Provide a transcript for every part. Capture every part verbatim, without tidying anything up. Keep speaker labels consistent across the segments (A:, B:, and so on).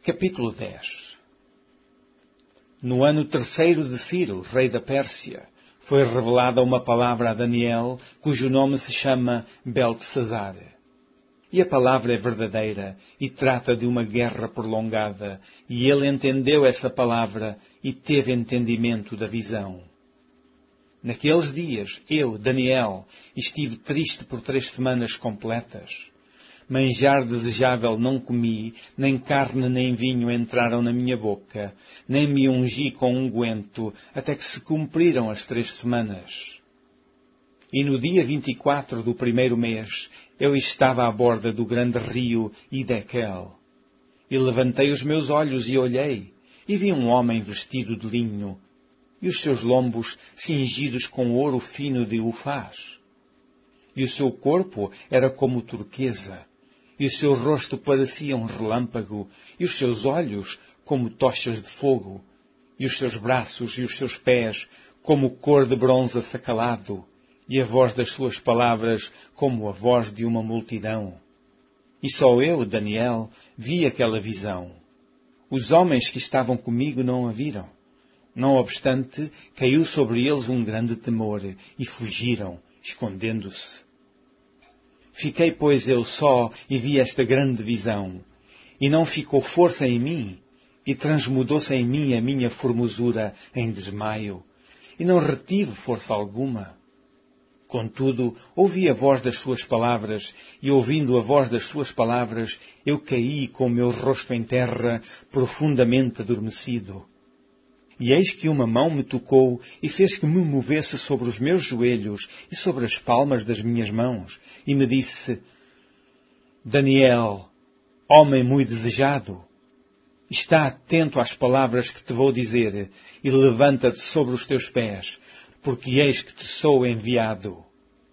A: Capítulo dez. No ano terceiro de Ciro, rei da Pérsia, foi revelada uma palavra a Daniel, cujo nome se chama Beltesazar. E a palavra é verdadeira e trata de uma guerra prolongada, e ele entendeu essa palavra e teve entendimento da visão. Naqueles dias, eu, Daniel, estive triste por três semanas completas. Manjar desejável não comi, nem carne nem vinho entraram na minha boca, nem me ungi com unguento, até que se cumpriram as três semanas. E no dia vinte e quatro do primeiro mês, eu estava à borda do grande rio Hidekel. E levantei os meus olhos e olhei, e vi um homem vestido de linho, e os seus lombos cingidos com ouro fino de Ufaz. E o seu corpo era como turquesa, e o seu rosto parecia um relâmpago, e os seus olhos como tochas de fogo, e os seus braços e os seus pés como cor de bronze assacalado, e a voz das suas palavras como a voz de uma multidão. E só eu, Daniel, vi aquela visão. Os homens que estavam comigo não a viram. Não obstante, caiu sobre eles um grande temor, e fugiram, escondendo-se. Fiquei, pois, eu só e vi esta grande visão, e não ficou força em mim, e transmudou-se em mim a minha formosura em desmaio, e não retive força alguma. Contudo, ouvi a voz das suas palavras, e ouvindo a voz das suas palavras, eu caí com o meu rosto em terra, profundamente adormecido. E eis que uma mão me tocou e fez que me movesse sobre os meus joelhos e sobre as palmas das minhas mãos, e me disse: Daniel, homem muito desejado, está atento às palavras que te vou dizer, e levanta-te sobre os teus pés, porque eis que te sou enviado.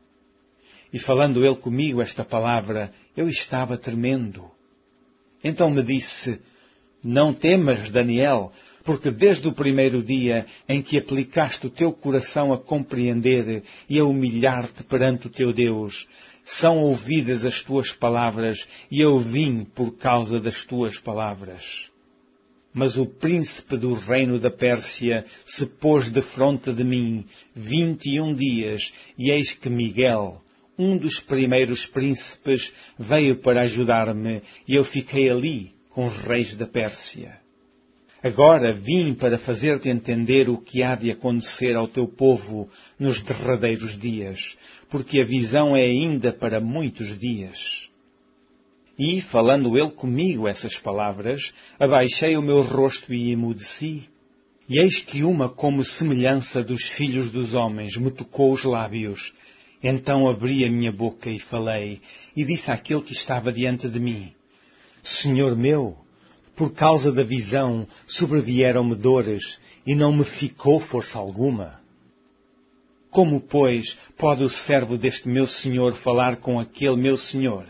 A: E falando ele comigo esta palavra, eu estava tremendo. Então me disse: Não temas, Daniel, porque desde o primeiro dia em que aplicaste o teu coração a compreender e a humilhar-te perante o teu Deus, são ouvidas as tuas palavras, e eu vim por causa das tuas palavras. Mas o príncipe do reino da Pérsia se pôs defronte de mim vinte e um dias, e eis que Miguel, um dos primeiros príncipes, veio para ajudar-me, e eu fiquei ali com os reis da Pérsia. Agora vim para fazer-te entender o que há de acontecer ao teu povo nos derradeiros dias, porque a visão é ainda para muitos dias. E, falando ele comigo essas palavras, abaixei o meu rosto e emudeci. E eis que uma como semelhança dos filhos dos homens me tocou os lábios. Então abri a minha boca e falei, e disse àquele que estava diante de mim: Senhor meu, por causa da visão sobrevieram-me dores, e não me ficou força alguma. Como, pois, pode o servo deste meu senhor falar com aquele meu senhor?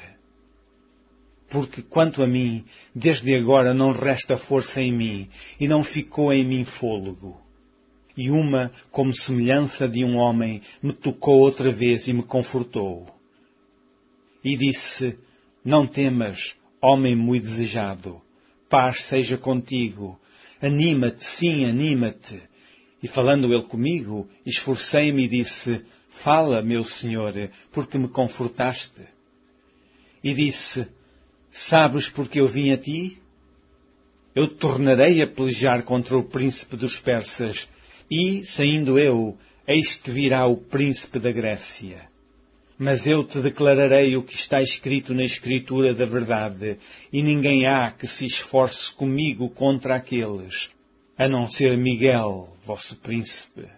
A: Porque, quanto a mim, desde agora não resta força em mim, e não ficou em mim fôlego. E uma, como semelhança de um homem, me tocou outra vez e me confortou. E disse: Não temas, homem muito desejado. Paz seja contigo. Anima-te, sim, anima-te. E falando ele comigo, esforcei-me e disse: Fala, meu senhor, porque me confortaste. E disse: Sabes porque eu vim a ti? Eu tornarei a pelejar contra o príncipe dos persas, e, saindo eu, eis que virá o príncipe da Grécia. Mas eu te declararei o que está escrito na Escritura da verdade, e ninguém há que se esforce comigo contra aqueles, a não ser Miguel, vosso príncipe.